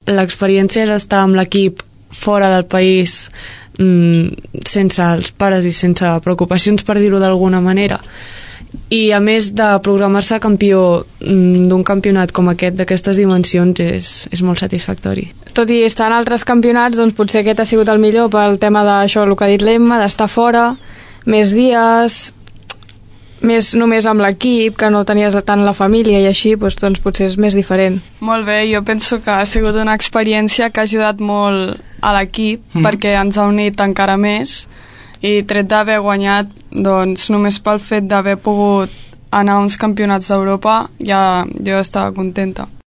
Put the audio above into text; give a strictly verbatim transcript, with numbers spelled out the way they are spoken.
l'experiència d'estar amb l'equip fora del país, mm, sense els pares i sense preocupacions, per dir-ho d'alguna manera, i a més de programar-se campió mm, d'un campionat com aquest, d'aquestes dimensions, és, és molt satisfactori. Tot i estar en altres campionats, doncs potser aquest ha sigut el millor pel tema d'això, el que ha dit l'Emma, d'estar fora més dies, més només amb l'equip, que no tenies tant la família i així, doncs, doncs potser és més diferent. Molt bé, jo penso que ha sigut una experiència que ha ajudat molt a l'equip, mm. perquè ens ha unit encara més, i tret d'haver guanyat, doncs només pel fet d'haver pogut anar a uns campionats d'Europa ja jo estava contenta.